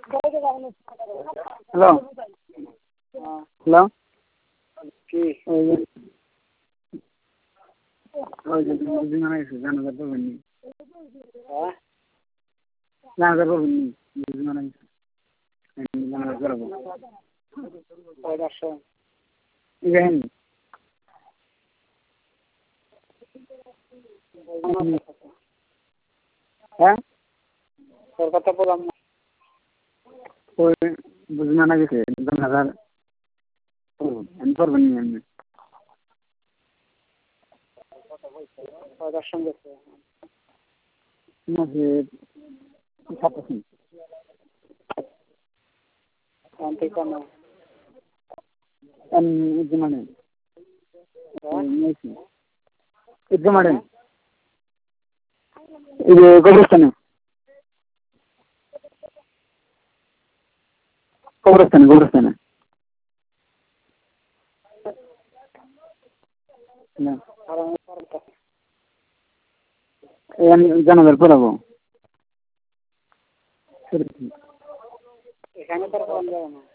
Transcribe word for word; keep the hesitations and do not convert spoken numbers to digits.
hello hello কি ওই যে ওই যে বুঝিমানা গেছে জানাজা পড়বেন নি হ্যাঁ জানাজা পড়বেন নি বুঝিমানা গেছে জানাজা পড়াবো কয়টার সময় দেখেন হ্যাঁ তোর কথা বললাম না ওই বুঝিমানা গেছে জানাজার আমি পড়বেন নি এমনি কয়টার সময় গেছে মাঝে সাতাশি শান্তি কেন বুঝিমানে বুঝিমানে এই যে কবরস্থানে কবরস্থানে কবরস্থানে না আমি জানাজার পড়াবো এখানে তোর কম যাবে না